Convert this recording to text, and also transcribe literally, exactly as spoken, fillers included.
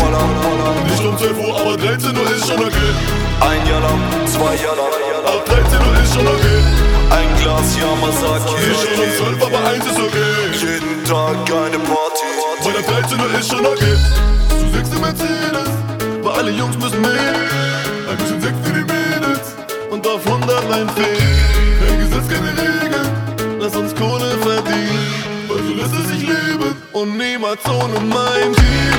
ballern. Nicht um zwölf Uhr, aber dreizehn Uhr ist schon okay. Ein Jahr lang, zwei Jahre lang. Ab dreizehn Uhr ist schon okay. Ein Glas Yamazaki. Ist schon um zwölf, aber eins ist okay. Jeden Tag eine Party. Weil ab dreizehn Uhr ist schon okay. Du sechste Mercedes, weil alle Jungs müssen mit. Ein bisschen Sekt für die Mädels und auf hundert Lein fehlen. Kein Gesetz, keine Regeln, lass uns Kohle verdienen. Weil so lässt es sich leben und niemals ohne mein Team.